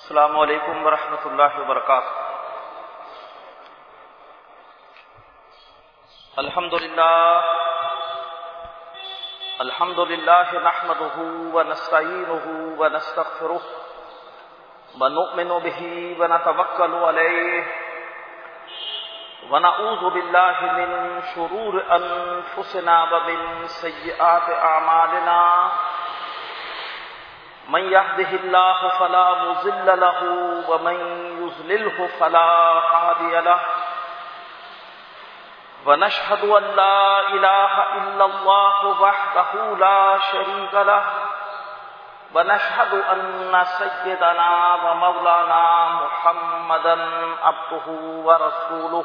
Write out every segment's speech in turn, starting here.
السلام علیکم ورحمۃ اللہ وبرکاتہ۔ الحمد للہ نحمده ونستعینه ونستغفره ونؤمن به ونتوکل علیہ ونعوذ باللہ من شرور انفسنا ومن سیئات اعمالنا، من يهده الله فلا مضل له ومن يضلله فلا هادي له، ونشهد أن لا إله إلا الله وحده لا شريك له، ونشهد أن سيدنا ومولانا محمدا عبده ورسوله،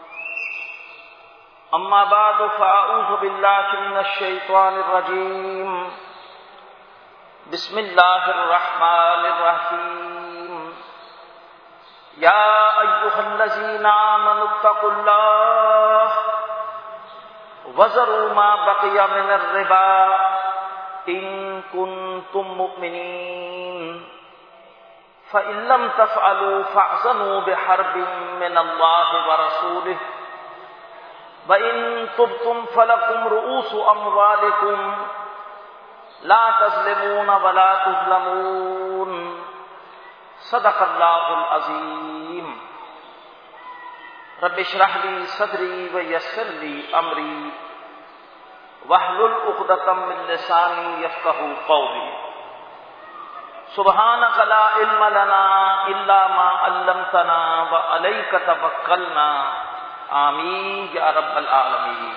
أما بعد فأعوذ بالله من الشيطان الرجيم، بسم اللہ الرحمن الرحیم، یا ایھا الذین آمنوا اتقوا اللہ وذروا ما بقی من الربا ان کنتم مؤمنین فإن لم تفعلوا فاعزنوا بحرب من اللہ ورسولہ وإن تبتم فلکم رؤوس اموالکم لا تظلمون ولا تظلمون، صدق اللہ العظیم۔ رب اشرح لی صدری ویسر لی امری واحلل عقدۃ من لسانی یفقہوا قولی۔ سبحانک لا علم لنا الا ما علمتنا وعلیک توکلنا، آمین یا رب العالمین۔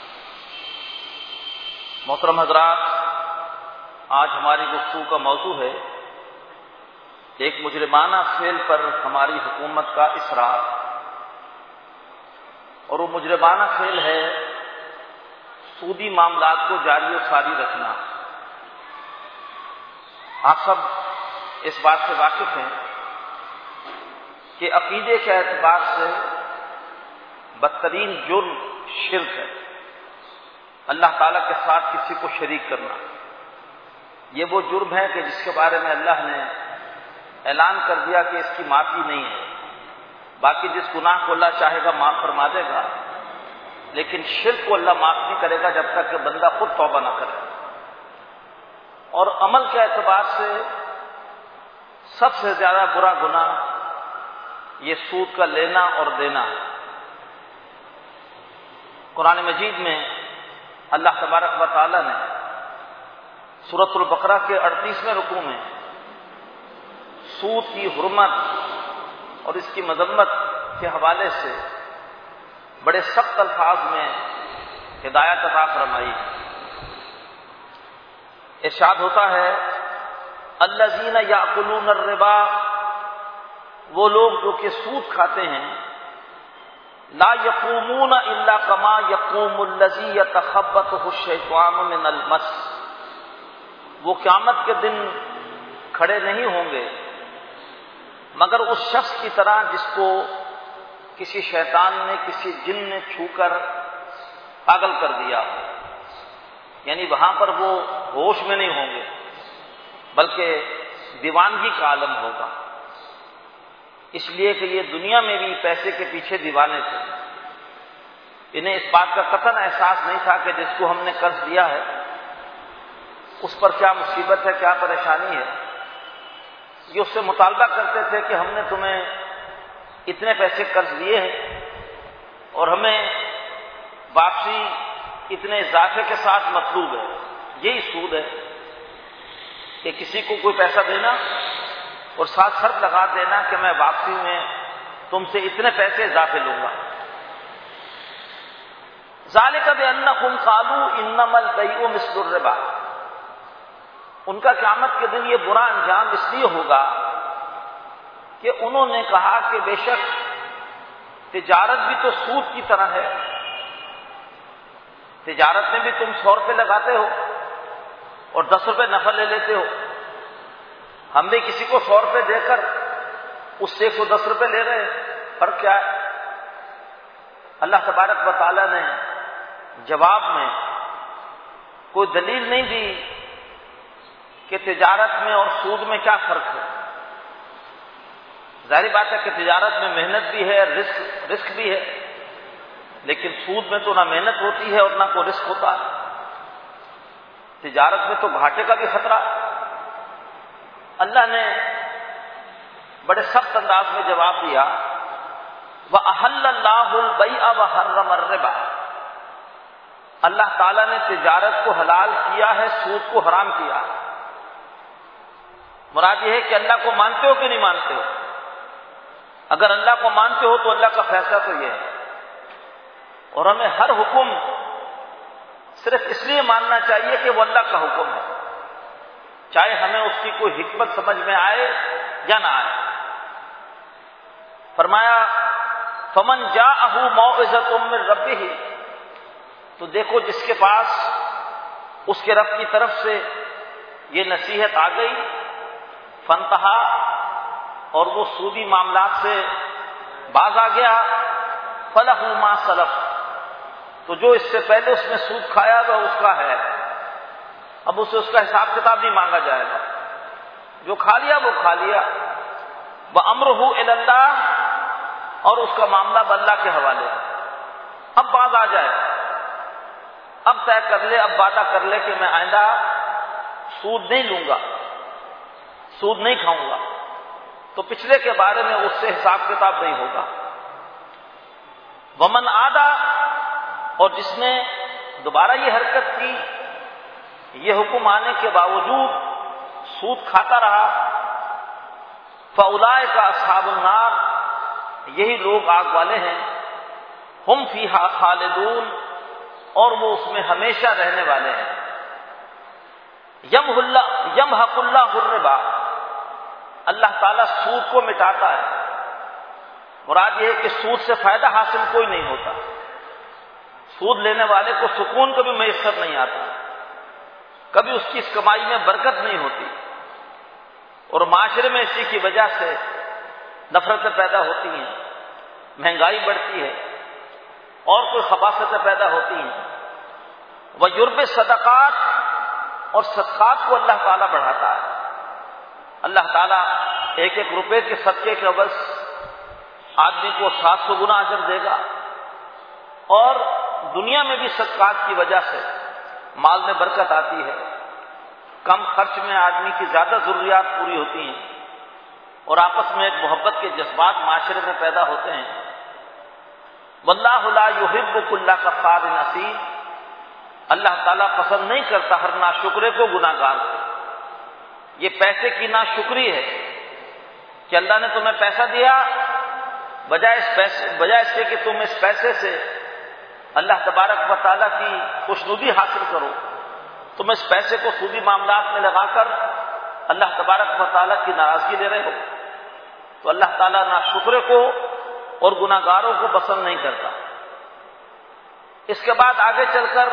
محترم حضرات، آج ہماری گفتگو کا موضوع ہے ایک مجرمانہ فعل پر ہماری حکومت کا اصرار، اور وہ مجرمانہ فعل ہے سودی معاملات کو جاری و ساری رکھنا۔ آپ سب اس بات سے واقف ہیں کہ عقیدے کے اعتبار سے بدترین جرم شرک ہے، اللہ تعالیٰ کے ساتھ کسی کو شریک کرنا۔ یہ وہ جرم ہے کہ جس کے بارے میں اللہ نے اعلان کر دیا کہ اس کی معافی نہیں ہے، باقی جس گناہ کو اللہ چاہے گا معاف فرما دے گا، لیکن شرک کو اللہ معاف نہیں کرے گا جب تک کہ بندہ خود توبہ نہ کرے۔ اور عمل کے اعتبار سے سب سے زیادہ برا گناہ یہ سود کا لینا اور دینا ہے۔ قرآن مجید میں اللہ تبارک و تعالی نے سورۃ البقرہ کے 38ویں رکوع میں سود کی حرمت اور اس کی مذمت کے حوالے سے بڑے سخت الفاظ میں ہدایت عطا فرمائی۔ ارشاد ہوتا ہے، الذین یأکلون الربا، وہ لوگ جو کہ سود کھاتے ہیں، لا یقومون الا کما یقوم الذی یتخبطہ الشیطان من المس، وہ قیامت کے دن کھڑے نہیں ہوں گے مگر اس شخص کی طرح جس کو کسی شیطان نے، کسی جن نے چھو کر پاگل کر دیا، یعنی وہاں پر وہ ہوش میں نہیں ہوں گے بلکہ دیوانگی کا عالم ہوگا، اس لیے کہ یہ دنیا میں بھی پیسے کے پیچھے دیوانے تھے۔ انہیں اس بات کا قطعاً احساس نہیں تھا کہ جس کو ہم نے قرض دیا ہے اس پر کیا مصیبت ہے، کیا پریشانی ہے۔ یہ اس سے مطالبہ کرتے تھے کہ ہم نے تمہیں اتنے پیسے قرض دیے ہیں اور ہمیں واپسی اتنے اضافے کے ساتھ مطلوب ہے۔ یہی سود ہے کہ کسی کو کوئی پیسہ دینا اور ساتھ شرط لگا دینا کہ میں واپسی میں تم سے اتنے پیسے اضافے لوں گا۔ ذالک بانہم قالوا انما البیع مثل الربا، ان کا قیامت کے دن یہ برا انجام اس لیے ہوگا کہ انہوں نے کہا کہ بے شک تجارت بھی تو سود کی طرح ہے، تجارت میں بھی تم 100 روپے لگاتے ہو اور 10 روپے نفع لے لیتے ہو، ہم بھی کسی کو 100 روپے دے کر اس سے 110 روپے لے رہے ہیں، فرق کیا ہے؟ اللہ تبارک و تعالی نے جواب میں کوئی دلیل نہیں دی کہ تجارت میں اور سود میں کیا فرق ہے، ظاہری بات ہے کہ تجارت میں محنت بھی ہے، رسک بھی ہے، لیکن سود میں تو نہ محنت ہوتی ہے اور نہ کوئی رسک ہوتا ہے۔ تجارت میں تو گھاٹے کا بھی خطرہ۔ اللہ نے بڑے سخت انداز میں جواب دیا، وَأَحَلَّ اللَّهُ الْبَيْعَ وَحَرَّمَ الرِّبَا، اللہ تعالیٰ نے تجارت کو حلال کیا ہے، سود کو حرام کیا ہے۔ مراد یہ ہے کہ اللہ کو مانتے ہو کہ نہیں مانتے ہو؟ اگر اللہ کو مانتے ہو تو اللہ کا فیصلہ تو یہ ہے، اور ہمیں ہر حکم صرف اس لیے ماننا چاہیے کہ وہ اللہ کا حکم ہے، چاہے ہمیں اس کی کوئی حکمت سمجھ میں آئے یا نہ آئے۔ فرمایا فمن جاءہ موعظۃ من ربہ، تو دیکھو جس کے پاس اس کے رب کی طرف سے یہ نصیحت آ گئی، فانتہا، اور وہ سودی معاملات سے باز آ گیا، فلہ ما سلف، تو جو اس سے پہلے اس نے سود کھایا وہ اس کا ہے، اب اسے اس کا حساب کتاب نہیں مانگا جائے گا، جو کھا لیا وہ کھا لیا۔ وَأَمْرُهُ إِلَى اللَّهِ، اور اس کا معاملہ اللہ کے حوالے ہے۔ اب باز آ جائے، اب طے کر لے، اب وعدہ کر لے کہ میں آئندہ سود نہیں لوں گا، سود نہیں کھاؤں گا، تو پچھلے کے بارے میں اس سے حساب کتاب نہیں ہوگا۔ ومن عادا، اور جس نے دوبارہ یہ حرکت کی، یہ حکم آنے کے باوجود سود کھاتا رہا، فاولئک اصحاب النار، یہی لوگ آگ والے ہیں، ہم فیہا خالدون، اور وہ اس میں ہمیشہ رہنے والے ہیں۔ یمحق اللہ الربا، اللہ تعالیٰ سود کو مٹاتا ہے۔ مراد یہ ہے کہ سود سے فائدہ حاصل کوئی نہیں ہوتا، سود لینے والے کو سکون کبھی میسر نہیں آتا، کبھی اس کی اس کمائی میں برکت نہیں ہوتی، اور معاشرے میں اسی کی وجہ سے نفرتیں پیدا ہوتی ہیں، مہنگائی بڑھتی ہے، اور کوئی خباثتیں پیدا ہوتی ہیں۔ وَيُرْبِ صدقات، اور صدقات کو اللہ تعالیٰ بڑھاتا ہے۔ اللہ تعالیٰ ایک ایک روپے کے صدقے کے عوض آدمی کو 700 گنا اجر دے گا، اور دنیا میں بھی صدقات کی وجہ سے مال میں برکت آتی ہے، کم خرچ میں آدمی کی زیادہ ضروریات پوری ہوتی ہیں، اور آپس میں ایک محبت کے جذبات معاشرے میں پیدا ہوتے ہیں۔ واللہ لا یحب کل کفار اثیم، اللہ تعالیٰ پسند نہیں کرتا ہر ناشکرے کو، گناہ گار کو۔ یہ پیسے کی ناشکری ہے کہ اللہ نے تمہیں پیسہ دیا، بجائے اس کے کہ تم اس پیسے سے اللہ تبارک و تعالیٰ کی خوشنودی حاصل کرو، تم اس پیسے کو سودی معاملات میں لگا کر اللہ تبارک و تعالیٰ کی ناراضگی لے رہے ہو، تو اللہ تعالیٰ ناشکرے کو اور گناہ گاروں کو پسند نہیں کرتا۔ اس کے بعد آگے چل کر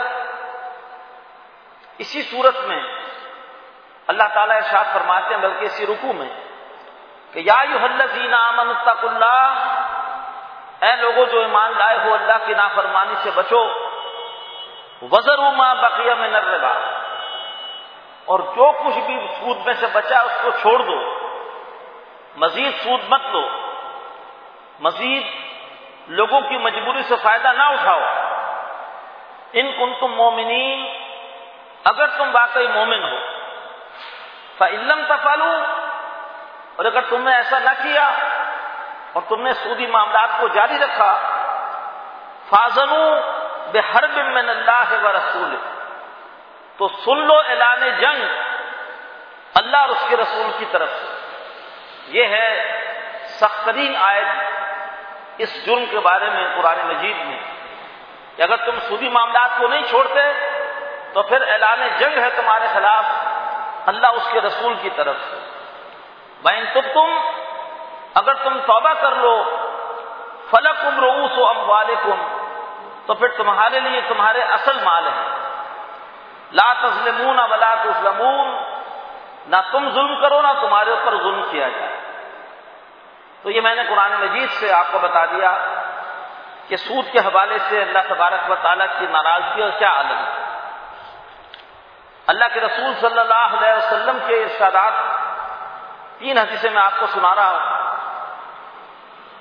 اسی صورت میں اللہ تعالیٰ ارشاد فرماتے ہیں، بلکہ اسی رکوع میں، کہ یا ایھا الذین آمنوا اتقوا اللہ، اے لوگوں جو ایمان لائے ہو اللہ کی نافرمانی سے بچو، وذروا ما بقی من الربا، اور جو کچھ بھی سود میں سے بچا اس کو چھوڑ دو، مزید سود مت لو، مزید لوگوں کی مجبوری سے فائدہ نہ اٹھاؤ، ان کنتم مومنین، اگر تم واقعی مومن ہو، فإن لم تفعلوا، اور اگر تم نے ایسا نہ کیا اور تم نے سودی معاملات کو جاری رکھا، فاذنوا بحرب من اللہ ورسولہ، تو سن لو اعلان جنگ اللہ اور اس کے رسول کی طرف سے۔ یہ ہے سخت ترین آیت اس جرم کے بارے میں قرآن مجید میں، کہ اگر تم سودی معاملات کو نہیں چھوڑتے تو پھر اعلان جنگ ہے تمہارے خلاف اللہ اس کے رسول کی طرف سے۔ وَإِن تُبْتُمْ، اگر تم توبہ کر لو، فَلَكُمْ رُءُوسُ أَمْوَالِكُمْ، تو پھر تمہارے لیے تمہارے اصل مال ہے، لا تظلمون ولا تظلمون، نہ تم ظلم کرو نہ تمہارے اوپر ظلم کیا جائے۔ تو یہ میں نے قرآن مجید سے آپ کو بتا دیا کہ سود کے حوالے سے اللہ تبارک و تعالیٰ کی ناراضگی اور کیا عالم ہے۔ اللہ کے رسول صلی اللہ علیہ وسلم کے ارشادات، 3 حدیثیں میں آپ کو سنا رہا ہوں۔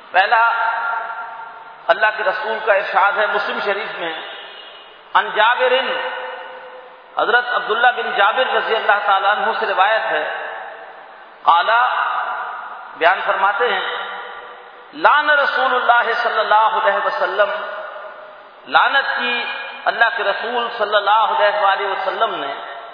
پہلا، اللہ کے رسول کا ارشاد ہے مسلم شریف میں، ان جابر، حضرت عبداللہ بن جابر رضی اللہ تعالیٰ عنہ سے روایت ہے، قال، بیان فرماتے ہیں، لعن رسول اللہ صلی اللہ علیہ وسلم، لعنت کی اللہ کے رسول صلی اللہ علیہ وآلہ وسلم نے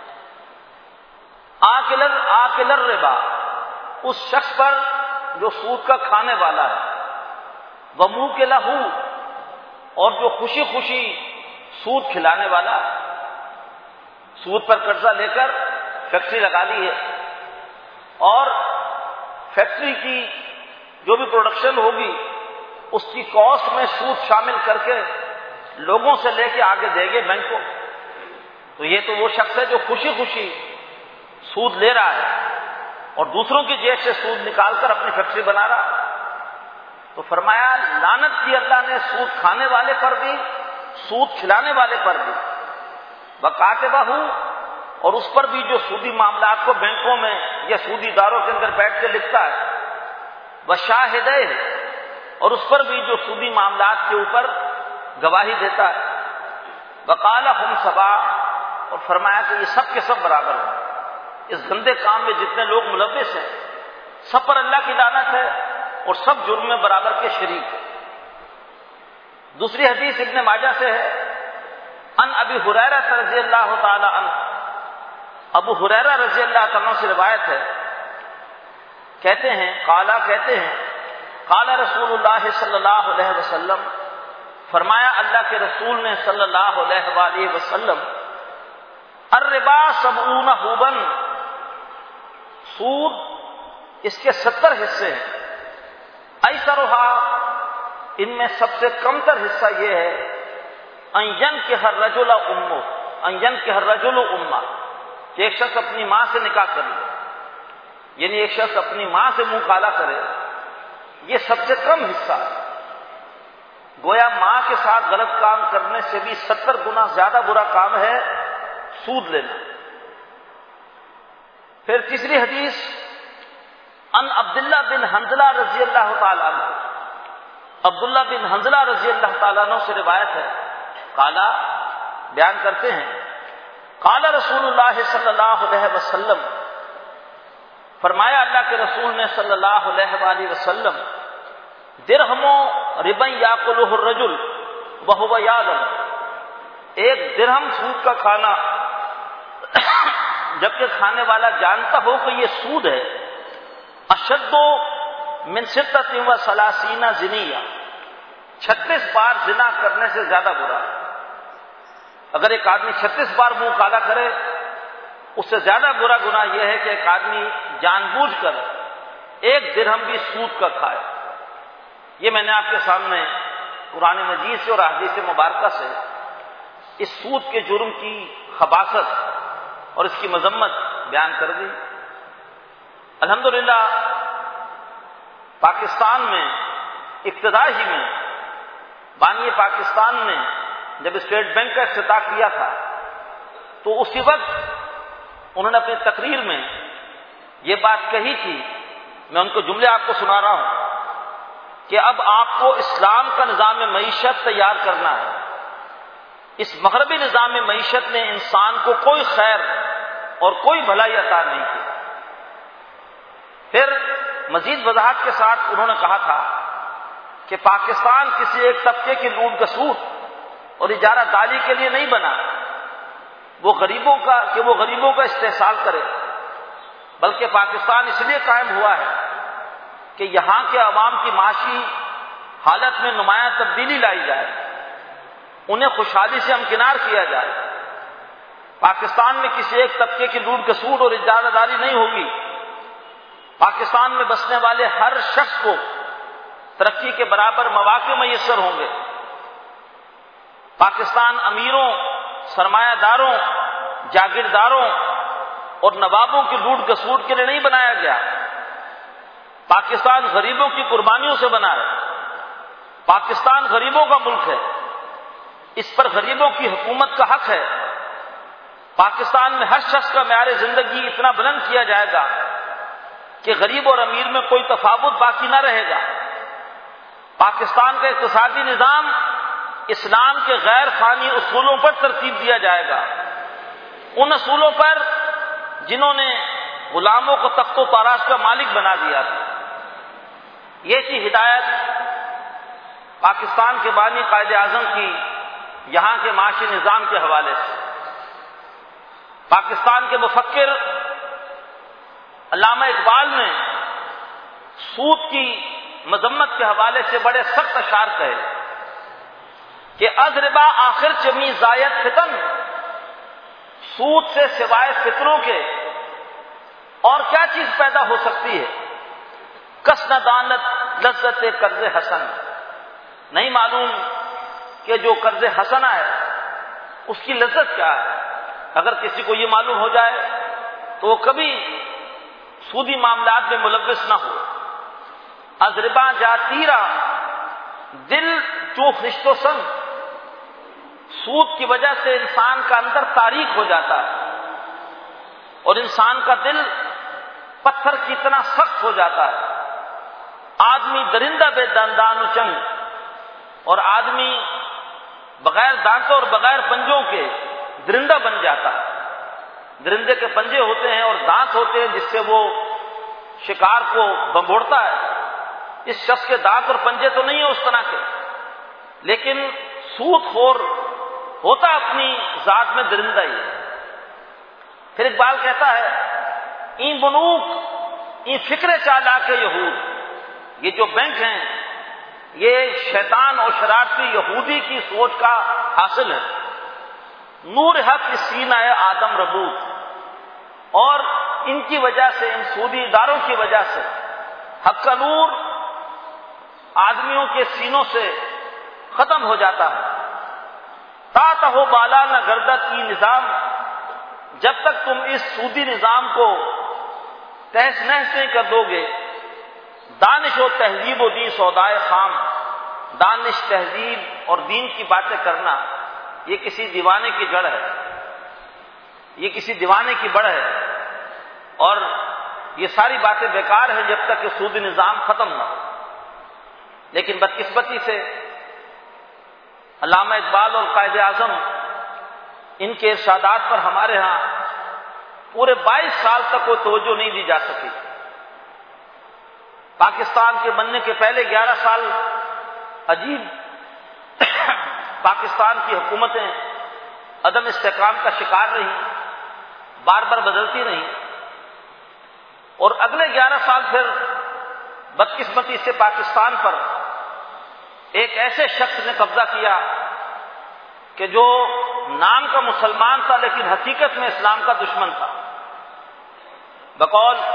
آکل الربا، اس شخص پر جو سود کا کھانے والا ہے، وموکلہ، اور جو خوشی خوشی سود کھلانے والا، سود پر قرضہ لے کر فیکٹری لگا لی ہے اور فیکٹری کی جو بھی پروڈکشن ہوگی اس کی کاسٹ میں سود شامل کر کے لوگوں سے لے کے آگے دے گے بینک کو، تو یہ تو وہ شخص ہے جو خوشی خوشی سود لے رہا ہے اور دوسروں کی جیب سے سود نکال کر اپنی فیکٹری بنا رہا ہے۔ تو فرمایا لعنت کی اللہ نے سود کھانے والے پر بھی، سود کھلانے والے پر بھی، وکاتبہ، اور اس پر بھی جو سودی معاملات کو بینکوں میں یا سودی اداروں کے اندر بیٹھ کے لکھتا ہے، وشاہدہ، اور اس پر بھی جو سودی معاملات کے اوپر گواہی دیتا ہے، وقال ہم سواء، اور فرمایا کہ یہ سب کے سب برابر ہیں، اس گندے کام میں جتنے لوگ ملوث ہیں سب پر اللہ کی لعنت ہے اور سب جرم میں برابر کے شریک ہیں۔ دوسری حدیث ابن ماجہ سے ہے، ان ابی ہریرہ رضی اللہ تعالی عنہ، ابو ہریرہ رضی اللہ تعالیٰ عنہ سے روایت ہے، کہتے ہیں، قال رسول اللہ صلی اللہ علیہ وسلم، فرمایا اللہ کے رسول نے صلی اللہ علیہ وآلہ وسلم، الربا 70 حوبا، سود اس کے 70 حصے ہیں، ایسرھا، ان میں سب سے کم تر حصہ یہ ہے، ان ينكح الرجل امه، ان ينكح الرجل امه، کہ ایک شخص اپنی ماں سے نکاح کر لے، یعنی ایک شخص اپنی ماں سے منہ کالا کرے، یہ سب سے کم حصہ ہے۔ گویا ماں کے ساتھ غلط کام کرنے سے بھی 70 گنا زیادہ برا کام ہے سود لینا۔ پھر تیسری حدیث، ان عبداللہ بن حنظلہ رضی اللہ تعالیٰ عنہ، عبداللہ بن حنظلہ رضی اللہ تعالیٰ عنہ سے روایت ہے، قال، بیان کرتے ہیں، قال رسول اللہ صلی اللہ علیہ وسلم، فرمایا اللہ کے رسول نے صلی اللہ علیہ وآلہ وسلم، درہم ربا یاکلہ الرجل وہو یعلم، ایک درہم سود کا کھانا جبکہ کھانے والا جانتا ہو کہ یہ سود ہے، اشد من 36 زنیہ، 36 بار زنا کرنے سے زیادہ برا ہے۔ اگر ایک آدمی 36 بار منہ کالا کرے، اس سے زیادہ برا گناہ یہ ہے کہ ایک آدمی جان بوجھ کر ایک درہم بھی سود کا کھائے۔ یہ میں نے آپ کے سامنے قرآن مجید سے اور احادیث مبارکہ سے اس سود کے جرم کی خباثت اور اس کی مذمت بیان کر دی۔ الحمدللہ پاکستان میں ابتدا ہی میں بانی پاکستان نے جب اسٹیٹ بینک کا افتتاح کیا تھا تو اسی وقت انہوں نے اپنی تقریر میں یہ بات کہی تھی، میں ان کو جملے آپ کو سنا رہا ہوں، کہ اب آپ کو اسلام کا نظام معیشت تیار کرنا ہے۔ اس مغربی نظام معیشت نے انسان کو کوئی خیر اور کوئی بھلائی عطا نہیں کی۔ پھر مزید وضاحت کے ساتھ انہوں نے کہا تھا کہ پاکستان کسی ایک طبقے کی لوٹ کسوٹ اور اجارہ داری کے لیے نہیں بنا وہ غریبوں کا استحصال کرے، بلکہ پاکستان اس لیے قائم ہوا ہے کہ یہاں کے عوام کی معاشی حالت میں نمایاں تبدیلی لائی جائے، انہیں خوشحالی سے ہمکنار کیا جائے۔ پاکستان میں کسی ایک طبقے کی لوٹ کسوٹ اور اجارہ داری نہیں ہوگی، پاکستان میں بسنے والے ہر شخص کو ترقی کے برابر مواقع میسر ہوں گے۔ پاکستان امیروں، سرمایہ داروں، جاگیرداروں اور نوابوں کی لوٹ کسوٹ کے لیے نہیں بنایا گیا، پاکستان غریبوں کی قربانیوں سے بنا ہے۔ پاکستان غریبوں کا ملک ہے، اس پر غریبوں کی حکومت کا حق ہے۔ پاکستان میں ہر شخص کا معیار زندگی اتنا بلند کیا جائے گا کہ غریب اور امیر میں کوئی تفاوت باقی نہ رہے گا۔ پاکستان کا اقتصادی نظام اسلام کے غیر فانی اصولوں پر ترتیب دیا جائے گا، ان اصولوں پر جنہوں نے غلاموں کو تخت و تاراج کا مالک بنا دیا تھا۔ یہ تھی ہدایت پاکستان کے بانی قائد اعظم کی یہاں کے معاشی نظام کے حوالے سے۔ پاکستان کے مفکر علامہ اقبال نے سود کی مذمت کے حوالے سے بڑے سخت اشعار کہے کہ از ربا آخر چمی زاید فتن، سود سے سوائے فتنوں کے اور کیا چیز پیدا ہو سکتی ہے؟ کس نہ دانت لذت قرض حسن، نہیں معلوم کہ جو قرض حسنہ ہے اس کی لذت کیا ہے۔ اگر کسی کو یہ معلوم ہو جائے تو وہ کبھی سودی معاملات میں ملوث نہ ہو۔ از ربا جا تیرا دل چوف رشتو سنگ، سود کی وجہ سے انسان کا اندر تاریک ہو جاتا ہے اور انسان کا دل پتھر کی طرح سخت ہو جاتا ہے۔ آدمی درندہ بے دندان و چنگ، اور آدمی بغیر دانتوں اور بغیر پنجوں کے درندہ بن جاتا ہے۔ درندے کے پنجے ہوتے ہیں اور دانت ہوتے ہیں جس سے وہ شکار کو بھگوڑتا ہے۔ اس شخص کے دانت اور پنجے تو نہیں ہیں اس طرح کے، لیکن سود خور ہوتا اپنی ذات میں درندہ ہی ہے۔ پھر اقبال کہتا ہے این بنوک این فکر چالاک یہود، یہ جو بینک ہیں یہ شیطان اور شرارتی یہودی کی سوچ کا حاصل ہے۔ نور حق سینہ آدم ربوت، اور ان کی وجہ سے، ان سودی اداروں کی وجہ سے حق کا نور آدمیوں کے سینوں سے ختم ہو جاتا ہے۔ تا تہو بالا نہ گردت کی نظام، جب تک تم اس سودی نظام کو تہس نہس نہیں کر دو گے۔ دانش و تہذیب و دین سودائے خام، دانش، تہذیب اور دین کی باتیں کرنا یہ کسی دیوانے کی جڑ ہے، یہ کسی دیوانے کی بڑھ ہے، اور یہ ساری باتیں بیکار ہیں جب تک کہ سودی نظام ختم نہ ہو۔ لیکن بدقسمتی سے علامہ اقبال اور قائد اعظم، ان کے ارشادات پر ہمارے ہاں پورے 22 سال تک کوئی توجہ نہیں دی جا سکی۔ پاکستان کے بننے کے پہلے 11 سال عجیب پاکستان کی حکومتیں عدم استحکام کا شکار رہیں، بار بار بدلتی رہیں، اور اگلے 11 سال پھر بدقسمتی سے پاکستان پر ایک ایسے شخص نے قبضہ کیا کہ جو نام کا مسلمان تھا لیکن حقیقت میں اسلام کا دشمن تھا۔ بقول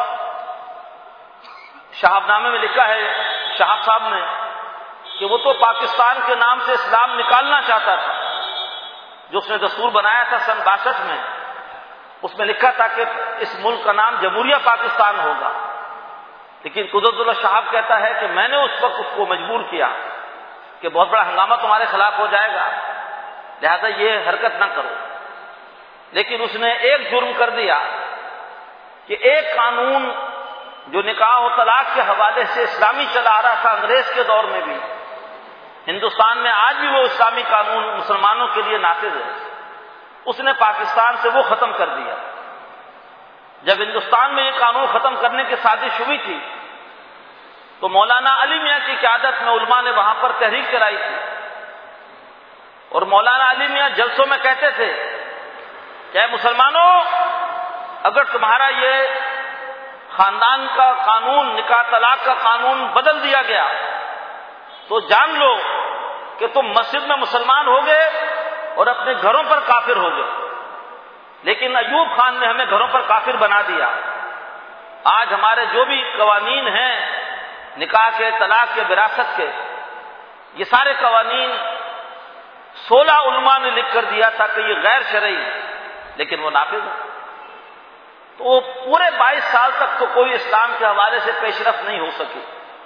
شہاب نامے میں لکھا ہے شہاب صاحب نے کہ وہ تو پاکستان کے نام سے اسلام نکالنا چاہتا تھا۔ جو اس نے دستور بنایا تھا سن 62 میں، اس میں لکھا تھا کہ اس ملک کا نام جمہوریہ پاکستان ہوگا، لیکن قدرت اللہ شہاب کہتا ہے کہ میں نے اس وقت اس کو مجبور کیا کہ بہت بڑا ہنگامہ تمہارے خلاف ہو جائے گا، لہذا یہ حرکت نہ کرو۔ لیکن اس نے ایک جرم کر دیا کہ ایک قانون جو نکاح و طلاق کے حوالے سے اسلامی چلا آ رہا تھا انگریز کے دور میں بھی، ہندوستان میں آج بھی وہ اسلامی قانون مسلمانوں کے لیے نافذ ہے، اس نے پاکستان سے وہ ختم کر دیا۔ جب ہندوستان میں یہ قانون ختم کرنے کی سازش ہوئی تھی تو مولانا علی میاں کی قیادت میں علماء نے وہاں پر تحریک چلائی تھی، اور مولانا علی میاں جلسوں میں کہتے تھے کہ اے مسلمانوں، اگر تمہارا یہ خاندان کا قانون، نکاح طلاق کا قانون بدل دیا گیا تو جان لو کہ تم مسجد میں مسلمان ہو گئے اور اپنے گھروں پر کافر ہو گئے۔ لیکن ایوب خان نے ہمیں گھروں پر کافر بنا دیا۔ آج ہمارے جو بھی قوانین ہیں نکاح کے، طلاق کے، وراثت کے، یہ سارے قوانین 16 علماء نے لکھ کر دیا تھا کہ یہ غیر شرعی ہے، لیکن وہ نافذ ہے۔ تو پورے 22 سال تک تو کوئی اسلام کے حوالے سے پیش رفت نہیں ہو سکی۔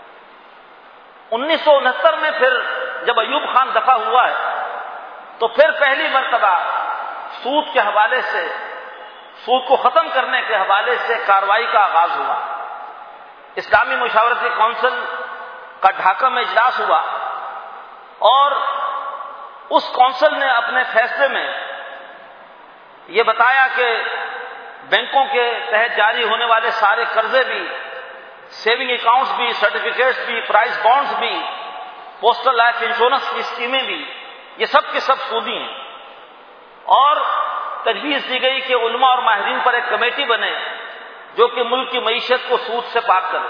1969 میں پھر جب ایوب خان دفع ہوا ہے تو پھر پہلی مرتبہ سود کے حوالے سے، سود کو ختم کرنے کے حوالے سے کارروائی کا آغاز ہوا۔ اسلامی مشاورتی کونسل کا ڈھاکہ میں اجلاس ہوا اور اس کونسل نے اپنے فیصلے میں یہ بتایا کہ بینکوں کے تحت جاری ہونے والے سارے قرضے بھی، سیونگ اکاؤنٹس بھی، سرٹیفکیٹس بھی، پرائز بانڈز بھی، پوسٹل لائف انشورنس کی اسکیمیں بھی، یہ سب کے سب سودی ہیں، اور تجویز دی گئی کہ علماء اور ماہرین پر ایک کمیٹی بنے جو کہ ملک کی معیشت کو سود سے پاک کرے۔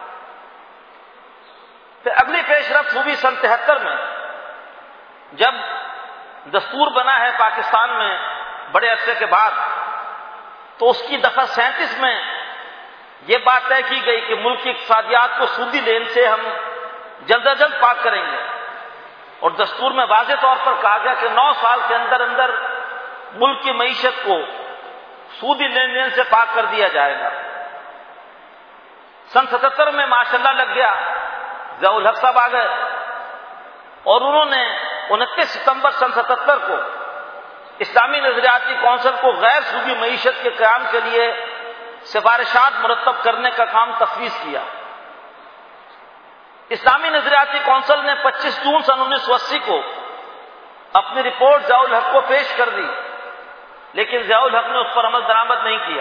پھر اگلی پیش رفت ہوئی سن 73 میں، جب دستور بنا ہے پاکستان میں بڑے عرصے کے بعد، تو اس کی دفعہ 37 میں یہ بات طے کی گئی کہ ملک کی اقتصادیات کو سودی لین سے ہم جلد از جلد پاک کریں گے، اور دستور میں واضح طور پر کہا گیا کہ 9 سال کے اندر اندر ملک کی معیشت کو سودی لین دین سے پاک کر دیا جائے گا۔ سن 77 میں ماشاءاللہ لگ گیا، ضیاء الحق صاحب آ گئے اور انہوں نے 29 ستمبر سن 77 کو اسلامی نظریاتی کونسل کو غیر سودی معیشت کے قیام کے لیے سفارشات مرتب کرنے کا کام تفویض کیا۔ اسلامی نظریاتی کونسل نے 25 جون سن 1980 کو اپنی رپورٹ ضیاء الحق کو پیش کر دی، لیکن ضیاء الحق نے اس پر عمل درآمد نہیں کیا۔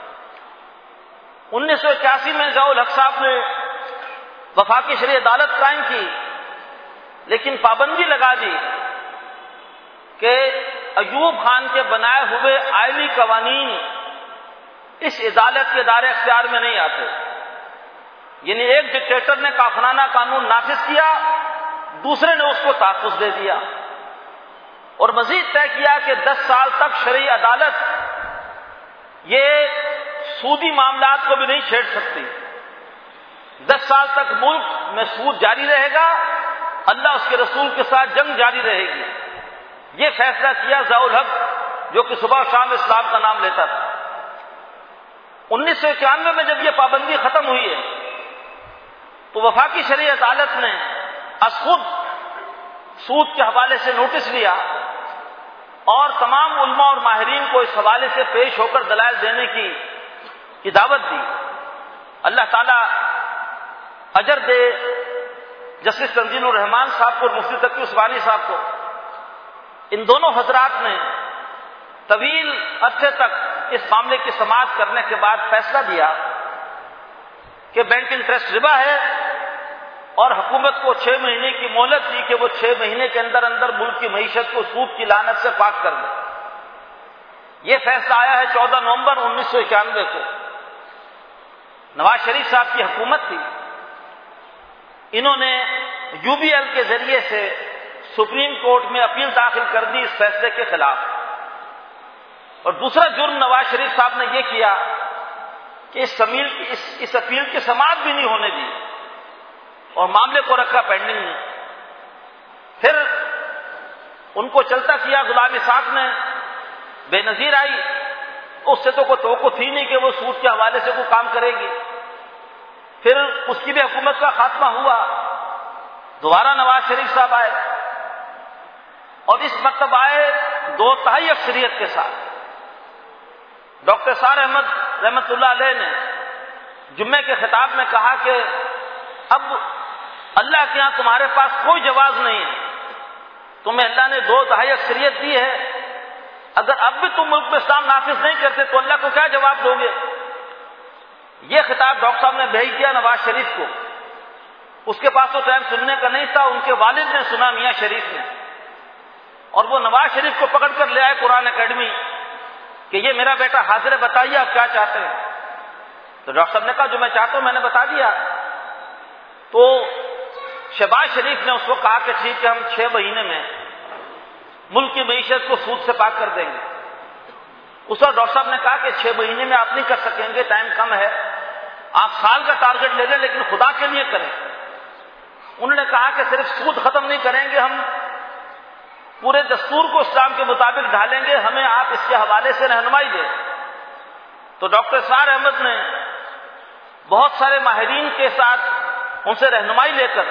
1981 میں ضیاء الحق صاحب نے وفاقی شرعی عدالت قائم کی، لیکن پابندی لگا دی کہ ایوب خان کے بنائے ہوئے آئلی قوانین اس عدالت کے دائرے اختیار میں نہیں آتے، یعنی ایک ڈکٹیٹر نے کافرانہ قانون نافذ کیا، دوسرے نے اس کو تحفظ دے دیا، اور مزید طے کیا کہ 10 سال تک شرعی عدالت یہ سودی معاملات کو بھی نہیں چھیڑ سکتی، 10 سال تک ملک میں سود جاری رہے گا، اللہ اس کے رسول کے ساتھ جنگ جاری رہے گی۔ یہ فیصلہ کیا ضیاء الحق، جو کہ صبح و شام اسلام کا نام لیتا تھا۔ 1991 میں جب یہ پابندی ختم ہوئی ہے تو وفاقی شرعی عدالت نے از خود سود کے حوالے سے نوٹس لیا اور تمام علماء اور ماہرین کو اس حوالے سے پیش ہو کر دلائل دینے کی دعوت دی۔ اللہ تعالیٰ اجر دے جسٹس تنزیل الرحمان صاحب کو اور مفتی تقی عثمانی صاحب کو۔ ان دونوں حضرات نے طویل عرصے تک اس معاملے کی سماعت کرنے کے بعد فیصلہ دیا کہ بینک انٹرسٹ ربا ہے، اور حکومت کو 6 مہینے کی مہلت دی کہ وہ 6 مہینے کے اندر اندر ملک کی معیشت کو سود کی لعنت سے پاک کر دے۔ یہ فیصلہ آیا ہے 14 نومبر 1991 کو۔ نواز شریف صاحب کی حکومت تھی، انہوں نے یو بی ایل کے ذریعے سے سپریم کورٹ میں اپیل داخل کر دی اس فیصلے کے خلاف، اور دوسرا جرم نواز شریف صاحب نے یہ کیا کہ اس اپیل کی سماعت بھی نہیں ہونے دی اور معاملے کو رکھا پینڈنگ میں۔ پھر ان کو چلتا کیا، غلام اسحاق نے بے نظیر آئی، اس سے تو کوئی توقع تھی نہیں کہ وہ سود کے حوالے سے کوئی کام کرے گی۔ پھر اس کی بھی حکومت کا خاتمہ ہوا، دوبارہ نواز شریف صاحب آئے، اور اس مرتبہ آئے 2/3 اکثریت کے ساتھ۔ ڈاکٹر سار احمد رحمت اللہ علیہ نے جمعے کے خطاب میں کہا کہ اب اللہ کے ہاں تمہارے پاس کوئی جواز نہیں ہے، تمہیں اللہ نے 2/3 اکثریت دی ہے، اگر اب بھی تم ملک میں اسلام نافذ نہیں کرتے تو اللہ کو کیا جواب دو گے؟ یہ خطاب ڈاکٹر صاحب نے بھیج دیا نواز شریف کو۔ اس کے پاس تو ٹائم سننے کا نہیں تھا، ان کے والد نے سنا، میاں شریف نے، اور وہ نواز شریف کو پکڑ کر لے آئے قرآن اکیڈمی کہ یہ میرا بیٹا حاضر ہے، بتائیے آپ کیا چاہتے ہیں۔ تو ڈاکٹر صاحب نے کہا جو میں چاہتا ہوں میں نے بتا دیا۔ تو شہباز شریف نے اس کو کہا کہ ٹھیک ہے، ہم 6 مہینے میں ملک کی معیشت کو سود سے پاک کر دیں گے۔ اس وقت ڈاکٹر صاحب نے کہا کہ 6 مہینے میں آپ نہیں کر سکیں گے، ٹائم کم ہے، آپ سال کا ٹارگٹ لے لیں، لیکن خدا کے لیے کریں۔ انہوں نے کہا کہ صرف سود ختم نہیں کریں گے، ہم پورے دستور کو اسلام کے مطابق ڈھالیں گے، ہمیں آپ اس کے حوالے سے رہنمائی دیں۔ تو ڈاکٹر سار احمد نے بہت سارے ماہرین کے ساتھ ان سے رہنمائی لے کر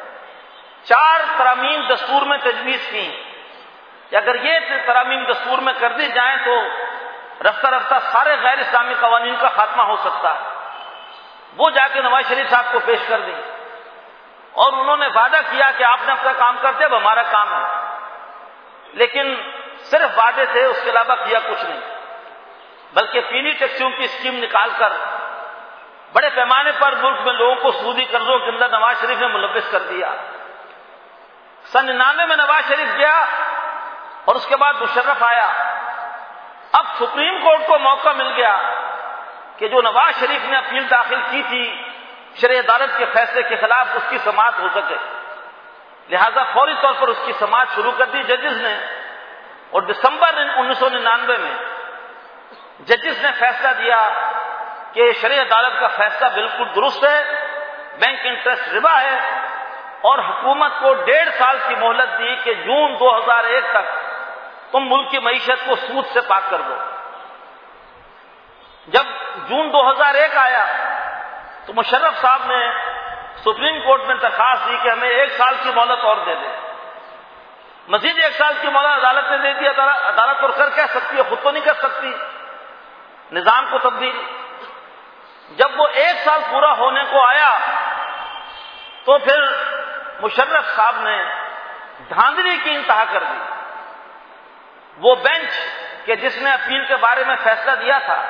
4 ترامیم دستور میں تجویز کی کہ اگر یہ ترامیم دستور میں کر دی جائیں تو رفتہ رفتہ سارے غیر اسلامی قوانین کا خاتمہ ہو سکتا ہے۔ وہ جا کے نواز شریف صاحب کو پیش کر دی۔ اور انہوں نے وعدہ کیا کہ آپ نے اپنا کام کرتے اب ہمارا کام ہے، لیکن صرف وعدے تھے، اس کے علاوہ کیا کچھ نہیں، بلکہ پینی ٹیکسیوں کی اسکیم نکال کر بڑے پیمانے پر ملک میں لوگوں کو سودی قرضوں کے اندر نواز شریف نے ملوث کر دیا۔ سن 99 میں نواز شریف گیا اور اس کے بعد مشرف آیا۔ اب سپریم کورٹ کو موقع مل گیا کہ جو نواز شریف نے اپیل داخل کی تھی شرعی عدالت کے فیصلے کے خلاف، اس کی سماعت ہو سکے، لہذا فوری طور پر اس کی سماعت شروع کر دی ججز نے، اور دسمبر 1999 میں ججز نے فیصلہ دیا کہ شرعی عدالت کا فیصلہ بالکل درست ہے، بینک انٹرسٹ ربا ہے، اور حکومت کو 1.5 سال کی مہلت دی کہ جون 2001 تک تم ملک کی معیشت کو سود سے پاک کر دو۔ جب جون 2001 آیا تو مشرف صاحب نے سپریم کورٹ میں درخواست دی کہ ہمیں 1 سال کی مہلت اور دے دیں۔ مزید 1 سال کی مہلت عدالت نے دے دی۔ عدالت اور کر کہہ سکتی ہے، خود تو نہیں کر سکتی نظام کو تبدیل۔ جب وہ 1 سال پورا ہونے کو آیا تو پھر مشرف صاحب نے دھاندلی کی انتہا کر دی۔ وہ بینچ کہ جس نے اپیل کے بارے میں فیصلہ دیا تھا،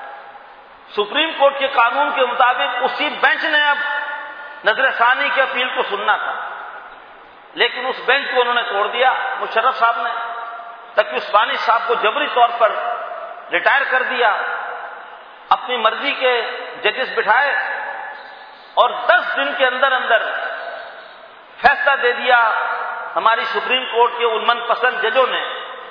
سپریم کورٹ کے قانون کے مطابق اسی بینچ نے اب نظر ثانی کی اپیل کو سننا تھا، لیکن اس بینچ کو انہوں نے توڑ دیا مشرف صاحب نے۔ تقی عثمانی صاحب کو جبری طور پر ریٹائر کر دیا، اپنی مرضی کے ججز بٹھائے، اور 10 دن کے اندر اندر فیصلہ دے دیا ہماری سپریم کورٹ کے ان من پسند ججوں نے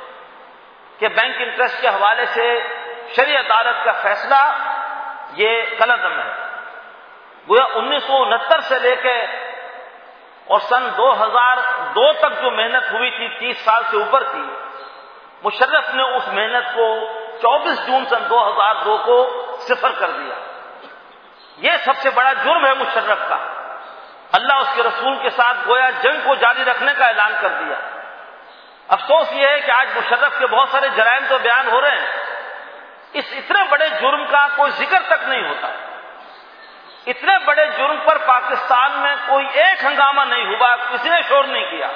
کہ بینک انٹرسٹ کے حوالے سے شرعی عدالت کا فیصلہ یہ کالعدم ہے۔ گویا 1969 سے لے کے اور سن 2002 تک جو محنت ہوئی تھی، 30 سال سے اوپر تھی، مشرف نے اس محنت کو 24 جون سن 2002 کو صفر کر دیا۔ یہ سب سے بڑا جرم ہے مشرف کا۔ اللہ اس کے رسول کے ساتھ گویا جنگ کو جاری رکھنے کا اعلان کر دیا۔ افسوس یہ ہے کہ آج مشرف کے بہت سارے جرائم تو بیان ہو رہے ہیں، اس اتنے بڑے جرم کا کوئی ذکر تک نہیں ہوتا۔ اتنے بڑے جرم پر پاکستان میں کوئی ایک ہنگامہ نہیں ہوا، کسی نے شور نہیں کیا۔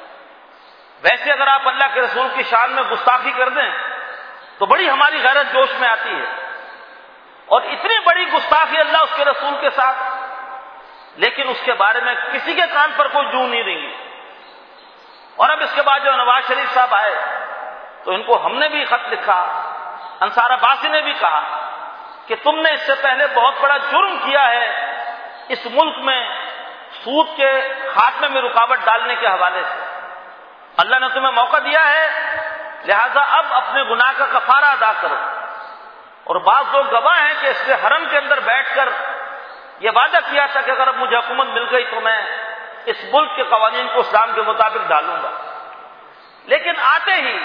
ویسے اگر آپ اللہ کے رسول کی شان میں گستاخی کر دیں تو بڑی ہماری غیرت جوش میں آتی ہے، اور اتنی بڑی گستاخی اللہ اس کے رسول کے ساتھ، لیکن اس کے بارے میں کسی کے کان پر کوئی جوں نہیں رنگی۔ اور اب اس کے بعد جو نواز شریف صاحب آئے تو ان کو ہم نے بھی خط لکھا، انصار عباسی نے بھی کہا کہ تم نے اس سے پہلے بہت بڑا جرم کیا ہے اس ملک میں سود کے خاتمے میں رکاوٹ ڈالنے کے حوالے سے۔ اللہ نے تمہیں موقع دیا ہے، لہذا اب اپنے گناہ کا کفارہ ادا کرو۔ اور بعض لوگ گواہ ہیں کہ اس نے حرم کے اندر بیٹھ کر یہ وعدہ کیا تھا کہ اگر اب مجھے حکومت مل گئی تو میں اس ملک کے قوانین کو اسلام کے مطابق ڈالوں گا، لیکن آتے ہی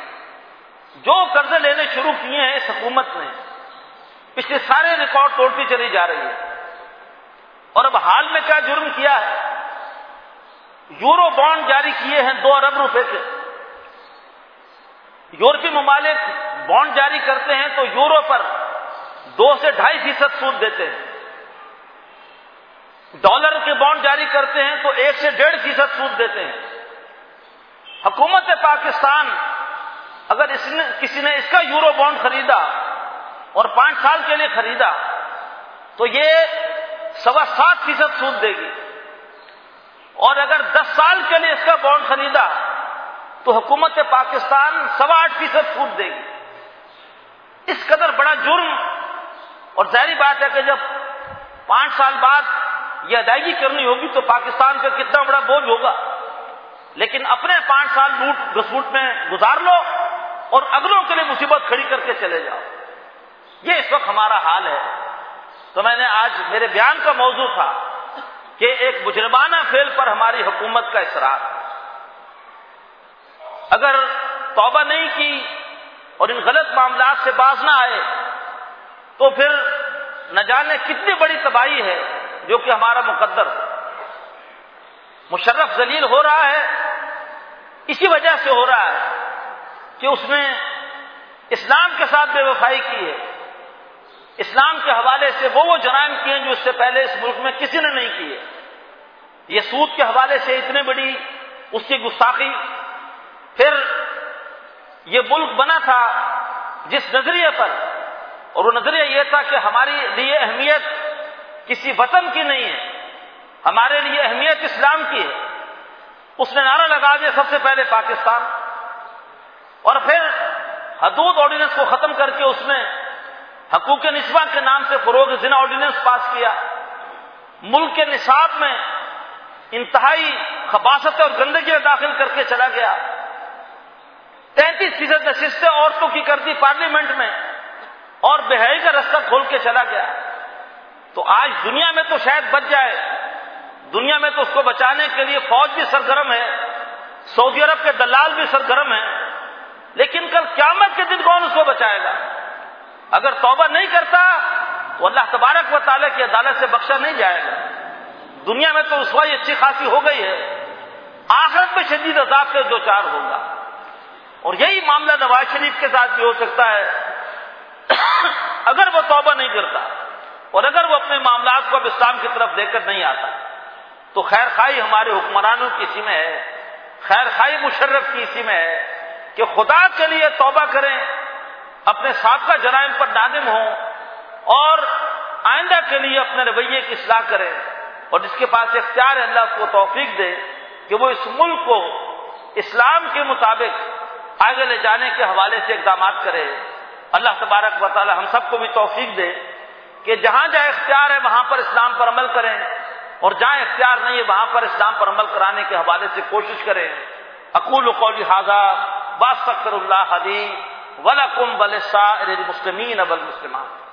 جو قرضے لینے شروع کیے ہیں اس حکومت نے، پچھلے سارے ریکارڈ توڑتی چلی جا رہی ہے۔ اور اب حال میں کیا جرم کیا ہے؟ یورو بانڈ جاری کیے ہیں 2 ارب روپے کے۔ یورپی ممالک بانڈ جاری کرتے ہیں تو یورو پر 2 سے 2.5% سود دیتے ہیں، ڈالر کے بانڈ جاری کرتے ہیں تو 1 سے 1.5% سود دیتے ہیں۔ حکومت پاکستان اگر کسی نے اس کا یورو بانڈ خریدا اور 5 سال کے لیے خریدا تو یہ 7.25% سود دے گی، اور اگر 10 سال کے لیے اس کا بانڈ خریدا تو حکومت پاکستان 8.25% سود دے گی۔ اس قدر بڑا جرم، اور ظاہری بات ہے کہ جب 5 سال بعد یہ ادائیگی کرنی ہوگی تو پاکستان پہ کتنا بڑا بوجھ ہوگا، لیکن اپنے 5 سال لوٹ گھسوٹ میں گزار لو اور اگلوں کے لیے مصیبت کھڑی کر کے چلے جاؤ۔ یہ اس وقت ہمارا حال ہے۔ تو میں نے آج میرے بیان کا موضوع تھا کہ ایک مجرمانہ فعل پر ہماری حکومت کا اصرار، اگر توبہ نہیں کی اور ان غلط معاملات سے باز نہ آئے تو پھر نہ جانے کتنی بڑی تباہی ہے جو کہ ہمارا مقدر ہے۔ مشرف ذلیل ہو رہا ہے، اسی وجہ سے ہو رہا ہے کہ اس نے اسلام کے ساتھ بے وفائی کی ہے، اسلام کے حوالے سے وہ جرائم کیے ہیں جو اس سے پہلے اس ملک میں کسی نے نہیں کیے۔ یہ سود کے حوالے سے اتنی بڑی اس کی گستاخی. پھر یہ ملک بنا تھا جس نظریے پر، اور وہ نظریہ یہ تھا کہ ہمارے لیے اہمیت کسی وطن کی نہیں ہے، ہمارے لیے اہمیت اسلام کی ہے. اس نے نعرہ لگا دیا سب سے پہلے پاکستان، اور پھر حدود آرڈیننس کو ختم کر کے اس نے حقوق نسواں کے نام سے فروغ زنا آرڈیننس پاس کیا. ملک کے نصاب میں انتہائی خباثت اور گندگیاں داخل کر کے چلا گیا. 33% نشستیں عورتوں کی کر دی پارلیمنٹ میں، اور بے حیائی کا رستہ کھول کے چلا گیا. تو آج دنیا میں تو شاید بچ جائے، دنیا میں تو اس کو بچانے کے لیے فوج بھی سرگرم ہے، سعودی عرب کے دلال بھی سرگرم ہیں، لیکن کل قیامت کے دن کون اس کو بچائے گا؟ اگر توبہ نہیں کرتا تو اللہ تبارک و تعالیٰ کی عدالت سے بخشا نہیں جائے گا. دنیا میں تو رسوائی اچھی خاصی ہو گئی ہے، آخرت میں شدید عذاب سے دو چار ہوگا. اور یہی معاملہ نواز شریف کے ساتھ بھی ہو سکتا ہے اگر وہ توبہ نہیں کرتا اور اگر وہ اپنے معاملات کو اب اسلام کی طرف لے کر نہیں آتا. تو خیر خواہی ہمارے حکمرانوں کی اسی میں ہے، خیر خواہی مشرف کی اسی میں ہے کہ خدا کے لیے توبہ کریں، اپنے سابقہ جرائم پر نادم ہوں، اور آئندہ کے لیے اپنے رویے کی اصلاح کریں. اور جس کے پاس اختیار ہے اللہ اس کو توفیق دے کہ وہ اس ملک کو اسلام کے مطابق آگے لے جانے کے حوالے سے اقدامات کرے. اللہ تبارک و تعالی ہم سب کو بھی توفیق دے کہ جہاں جہاں اختیار ہے وہاں پر اسلام پر عمل کریں، اور جہاں اختیار نہیں ہے وہاں پر اسلام پر عمل کرانے کے حوالے سے کوشش کریں. اقول قولی ھذا واستغفر اللہ لی ولکم ولسائر المسلمین والمسلمات.